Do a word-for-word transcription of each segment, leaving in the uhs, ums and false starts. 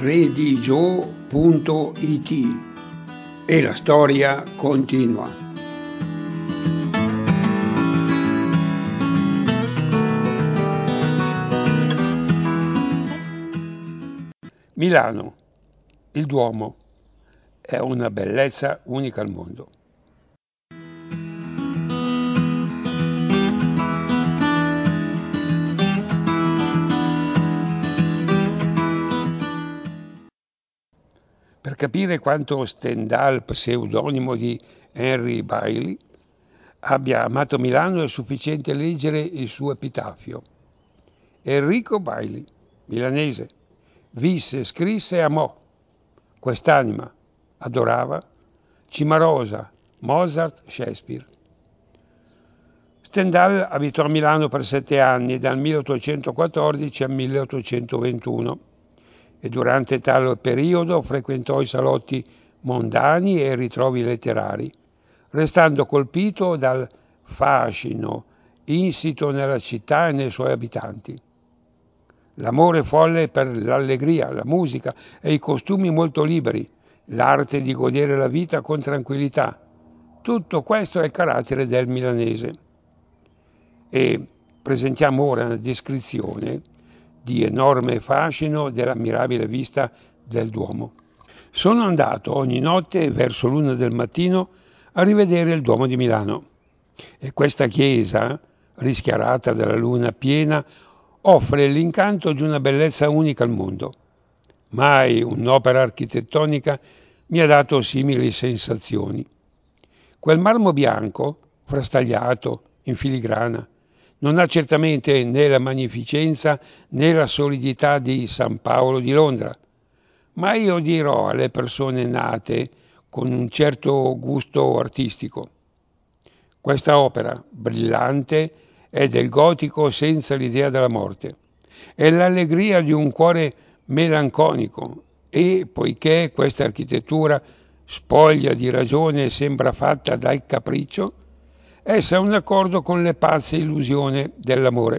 redigio punto it e la storia continua. Milano, il Duomo, è una bellezza unica al mondo. Per capire quanto Stendhal, pseudonimo di Henry Bailey, abbia amato Milano è sufficiente leggere il suo epitafio. Enrico Bailey, milanese, visse, scrisse e amò. Quest'anima adorava Cimarosa, Mozart, Shakespeare. Stendhal abitò a Milano per sette anni, dal milleottocentoquattordici al milleottocentoventuno, e durante tale periodo frequentò i salotti mondani e i ritrovi letterari, restando colpito dal fascino insito nella città e nei suoi abitanti. L'amore folle per l'allegria, la musica e i costumi molto liberi, l'arte di godere la vita con tranquillità. Tutto questo è il carattere del milanese. E presentiamo ora una descrizione di enorme fascino dell'ammirabile vista del Duomo. Sono andato ogni notte verso l'una del mattino a rivedere il Duomo di Milano e questa chiesa, rischiarata dalla luna piena, offre l'incanto di una bellezza unica al mondo. Mai un'opera architettonica mi ha dato simili sensazioni. Quel marmo bianco, frastagliato, in filigrana, non ha certamente né la magnificenza né la solidità di San Paolo di Londra, ma io dirò alle persone nate con un certo gusto artistico: questa opera brillante è del gotico senza l'idea della morte, è l'allegria di un cuore melanconico e, poiché questa architettura spoglia di ragione e sembra fatta dal capriccio, essa è un accordo con le pazze illusioni dell'amore.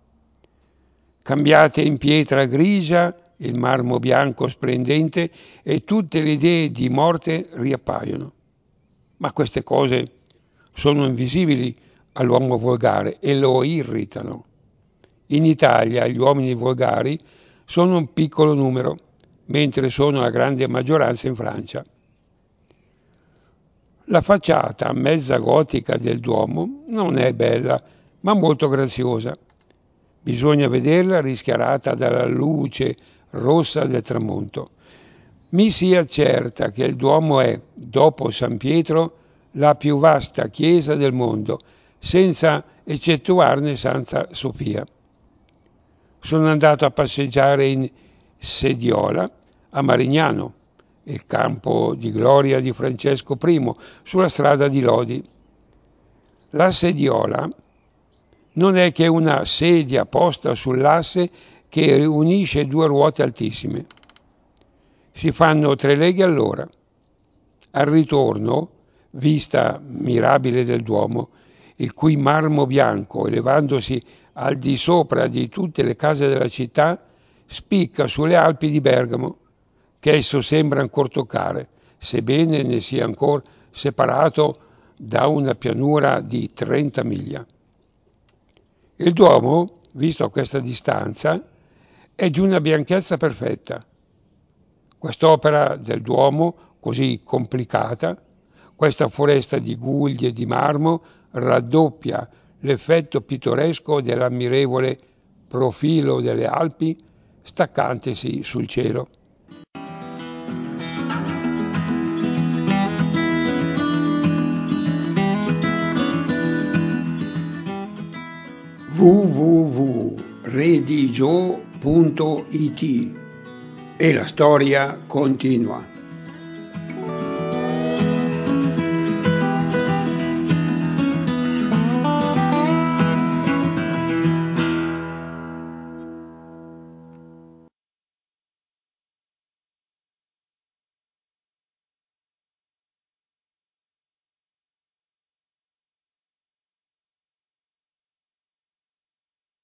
Cambiate in pietra grigia il marmo bianco splendente e tutte le idee di morte riappaiono. Ma queste cose sono invisibili all'uomo volgare e lo irritano. In Italia gli uomini volgari sono un piccolo numero, mentre sono la grande maggioranza in Francia. La facciata mezza gotica del Duomo non è bella, ma molto graziosa. Bisogna vederla rischiarata dalla luce rossa del tramonto. Mi sia certa che il Duomo è, dopo San Pietro, la più vasta chiesa del mondo, senza eccettuarne Santa Sofia. Sono andato a passeggiare in sediola a Marignano, il campo di gloria di Francesco primo, sulla strada di Lodi. La sediola non è che una sedia posta sull'asse che unisce due ruote altissime. Si fanno tre leghe all'ora. Al ritorno, vista mirabile del Duomo, il cui marmo bianco, elevandosi al di sopra di tutte le case della città, spicca sulle Alpi di Bergamo, che esso sembra ancor toccare, sebbene ne sia ancora separato da una pianura di trenta miglia. Il Duomo, visto a questa distanza, è di una bianchezza perfetta. Quest'opera del Duomo, così complicata, questa foresta di guglie di marmo, raddoppia l'effetto pittoresco dell'ammirevole profilo delle Alpi staccantesi sul cielo. w w w punto redigio punto it e la storia continua.